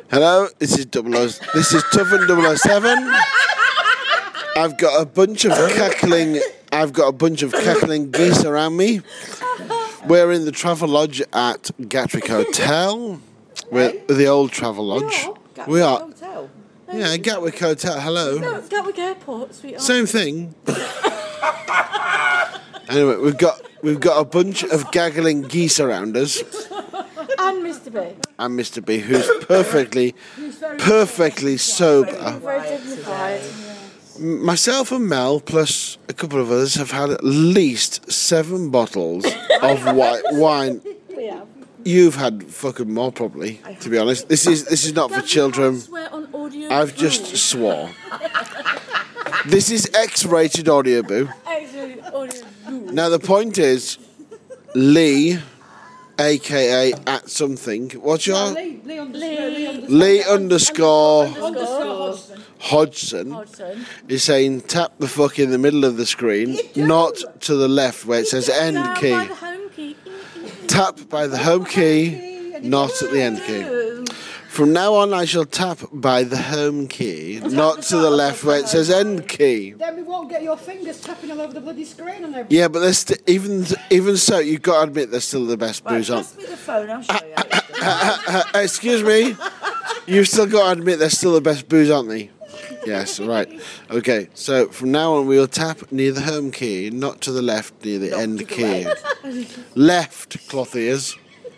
Hello, this is This is Tuffin 007. I've got a bunch of cackling geese around me. We're in the Travel Lodge at Gatwick Hotel. We're the old Travel Lodge. We are. Hotel. Yeah, Gatwick Hotel. Hello. No, it's Gatwick Airport, sweetheart. Same thing. Anyway, we've got a bunch of gaggling geese around us. And Mr. B. And Mr. B, who's perfectly sober. Very dignified. Myself and Mel, plus a couple of others, have had at least 7 bottles of white wine. We have. You've had fucking more, probably. To be honest, this is not for children. Swear on audio. I've just swore. This is X-rated audio, boo. Actually, audio. Now the point is, Lee, aka at something. What's your Lee underscore Hodgson is saying tap the fuck in the middle of the screen, not to the left where it says end key. By the home key. Tap by the home key, not at the end key. From now on, I shall tap by the home key, not to the left where it says end key. Then we won't get your fingers tapping all over the bloody screen and everything. Yeah, but there's even so, you've got to admit they're still the best booze on. Pass me the phone, I'll show you. Excuse me, you've still got to admit they're still the best booze, aren't they? Yes, right. Okay, so from now on we'll tap near the home key, not to the left near the end key. Left, cloth ears.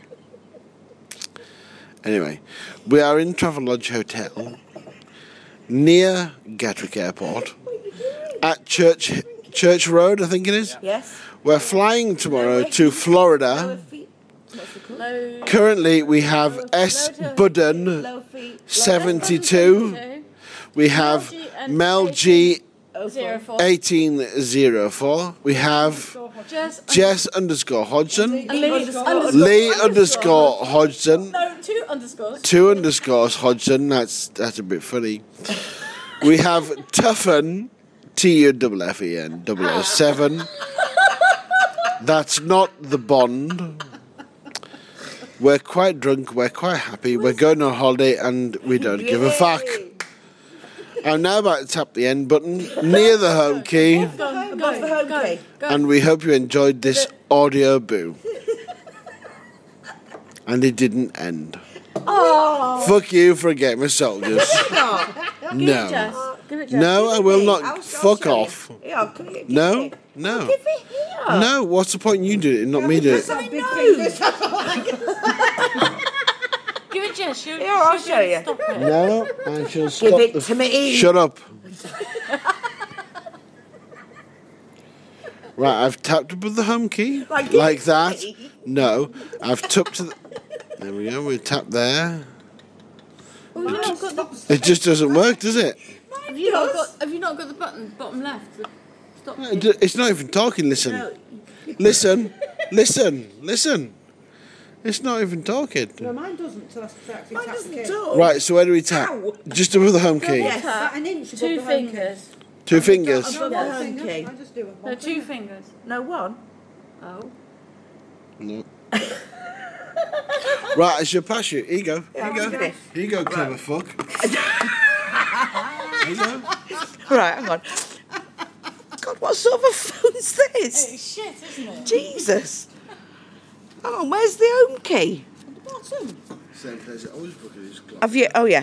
Anyway, we are in Travelodge Hotel near Gatwick Airport at Church Road, I think it is. Yes. We're flying tomorrow to Florida. Low. Currently we have S. Budden Low feet. 72. We have Mel G 04. 1804. We have Jess underscore Hodgson. Lee underscore Hodgson. No, 2 underscores. 2 underscores Hodgson. That's a bit funny. We have Tuffin TUFFEN 007. That's not the Bond. We're quite drunk. We're quite happy. We're going on holiday and we don't give a fuck. I'm now about to tap the end button near the home key, Above the home key. and we hope you enjoyed this audio boo. And it didn't end. Oh. Fuck you for a game of soldiers. No. Give it Jess. No, I will not. I'll Fuck show you. off. Yeah, give it. No, no. Give it here. No, what's the point in you doing it and not me doing it? I know. Give it Jess. Here, I'll show you. Stop it. No, I shall stop. Give it to me. Shut up. Right, I've tapped above the home key. Like that. No, I've tapped to the... There we go, we tap there. Oh, no, I've got It just doesn't work, does it? Have you not got the button bottom left? The stop key? It's not even talking, listen. Listen. It's not even talking. No, mine doesn't till I actually tap the key. Right, so where do we tap? Just above the home key. Yes, about an inch above 2 the home key. fingers. 2 fingers. Above the home key. I just do it. No, 2 fingers. No, one. Oh. No. Right, I should pass you. Here you go. Here you Look at go. this. Here you go, clever fuck. Here you go. Right, hang on. God, what sort of a phone's this? It's shit, isn't it? Jesus. Oh, where's the home key? Same place I always put in his clock. Have you? Oh, yeah.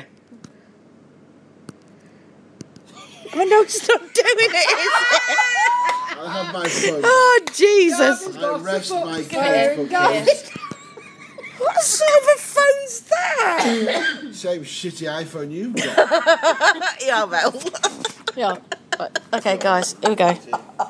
Oh, no, it's not doing it, is it? I have my phone. Oh, Jesus. I rest my case. What sort of a phone's that? Same shitty iPhone you've got. Yeah, well. Yeah. Right. Okay, guys, here we go.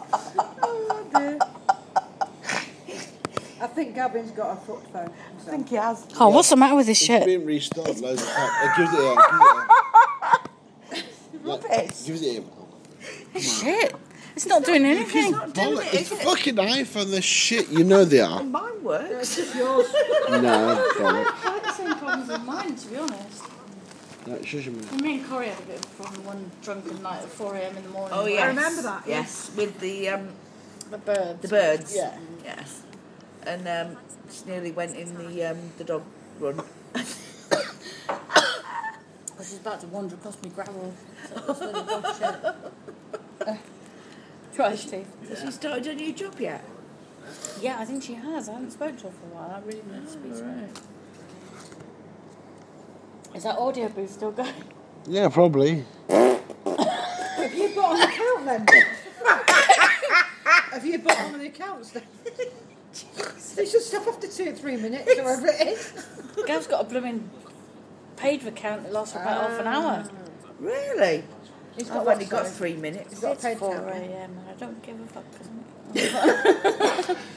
I think Gavin's got a foot phone. I think he has. Oh, what's the matter with this It's shit? been restored loads of times. Give it here. Rubbish. Give it here. Shit. It's not doing anything. Bollocks. It's fucking iPhone, they're shit. You know they are. Mine works. No, bollocks. I had the same problems with mine, to be honest. No, shush him. Me and Corey had a bit of a problem one drunken night at 4 a.m. in the morning. Oh, yes. I remember that, Yes, with the birds. the birds. Yeah. Yes. And just nearly went in the dog run. she's about to wander across me gravel. So that's where the dog shed. Trash teeth. Has she started a new job yet? Yeah, I think she has. I haven't spoken to her for a while. I really need to speak to her. Is that audio booth still going? Yeah, probably. Have you got an account then? Have you bought on the accounts then? They should stop after 2 or 3 minutes, or whatever it is. Gav's got a blooming paid account that lasts for about half an hour. Really? He's I've got only got 3 minutes. He's got a It's paid 4 account. a.m. I don't give a fuck. 'Cause